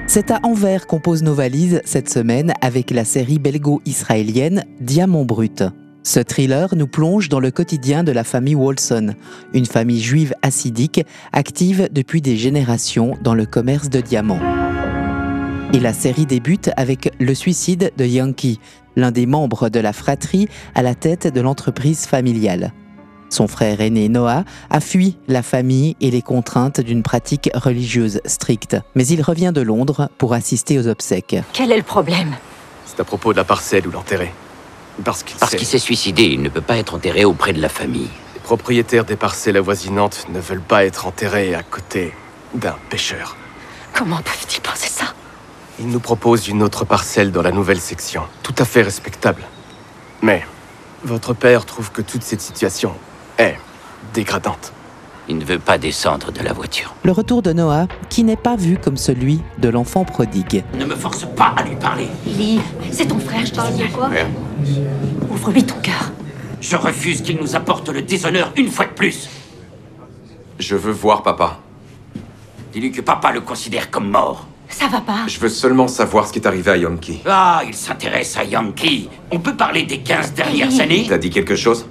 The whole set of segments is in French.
C'est à Anvers qu'on pose nos valises cette semaine avec la série belgo-israélienne Diamant brut. Ce thriller nous plonge dans le quotidien de la famille Wolson, une famille juive hassidique active depuis des générations dans le commerce de diamants. Et la série débute avec le suicide de Yanki, l'un des membres de la fratrie à la tête de l'entreprise familiale. Son frère aîné Noah a fui la famille et les contraintes d'une pratique religieuse stricte. Mais il revient de Londres pour assister aux obsèques. Quel est le problème? C'est à propos de la parcelle où l'enterrer. Parce qu'il s'est suicidé, il ne peut pas être enterré auprès de la famille. Les propriétaires des parcelles avoisinantes ne veulent pas être enterrés à côté d'un pêcheur. Comment peuvent-ils penser ça? Ils nous proposent une autre parcelle dans la nouvelle section, tout à fait respectable. Mais votre père trouve que toute cette situation est dégradante. Il ne veut pas descendre de la voiture. Le retour de Noah, qui n'est pas vu comme celui de l'enfant prodigue. Ne me force pas à lui parler. Lee, c'est ton frère, je te signale. Quoi? Ouvre-lui ton cœur. Je refuse qu'il nous apporte le déshonneur une fois de plus. Je veux voir papa. Dis-lui que papa le considère comme mort. Ça va pas. Je veux seulement savoir ce qui est arrivé à Yanki. Ah, il s'intéresse à Yanki. On peut parler des 15 dernières années. T'as dit quelque chose?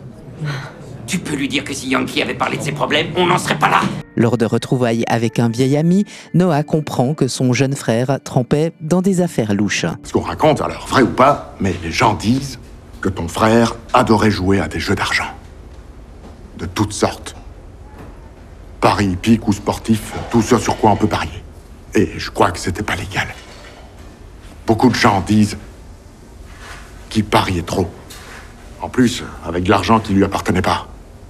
Tu peux lui dire que si Yanki avait parlé de ses problèmes, on n'en serait pas là. Lors de retrouvailles avec un vieil ami, Noah comprend que son jeune frère trempait dans des affaires louches. Ce qu'on raconte, alors vrai ou pas, mais les gens disent que ton frère adorait jouer à des jeux d'argent. De toutes sortes. Paris hippique ou sportif, tout ce sur quoi on peut parier. Et je crois que c'était pas légal. Beaucoup de gens disent qu'il pariait trop. En plus, avec de l'argent qui lui appartenait pas.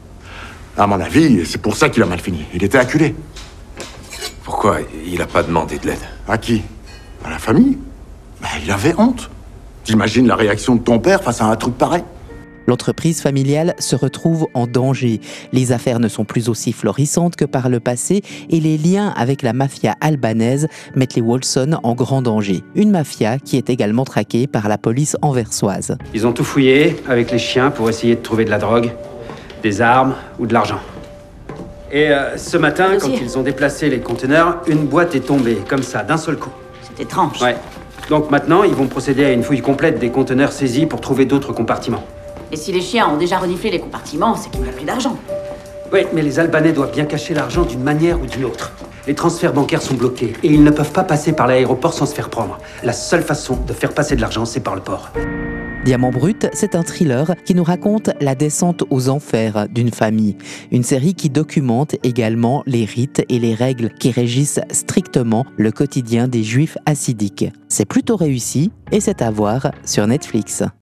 À mon avis, c'est pour ça qu'il a mal fini. Il était acculé. Pourquoi il a pas demandé de l'aide? À qui? À la famille? Il avait honte. T'imagines la réaction de ton père face à un truc pareil? L'entreprise familiale se retrouve en danger. Les affaires ne sont plus aussi florissantes que par le passé et les liens avec la mafia albanaise mettent les Wolson en grand danger. Une mafia qui est également traquée par la police anversoise. Ils ont tout fouillé avec les chiens pour essayer de trouver de la drogue, des armes ou de l'argent. Et ce matin, quand ils ont déplacé les conteneurs, une boîte est tombée, comme ça, d'un seul coup. C'est étrange. Ouais. Donc maintenant, ils vont procéder à une fouille complète des conteneurs saisis pour trouver d'autres compartiments. Et si les chiens ont déjà reniflé les compartiments, c'est qu'ils ont pris d'argent. Oui, mais les Albanais doivent bien cacher l'argent d'une manière ou d'une autre. Les transferts bancaires sont bloqués et ils ne peuvent pas passer par l'aéroport sans se faire prendre. La seule façon de faire passer de l'argent, c'est par le port. Diamant brut, c'est un thriller qui nous raconte la descente aux enfers d'une famille. Une série qui documente également les rites et les règles qui régissent strictement le quotidien des Juifs hassidiques. C'est plutôt réussi et c'est à voir sur Netflix.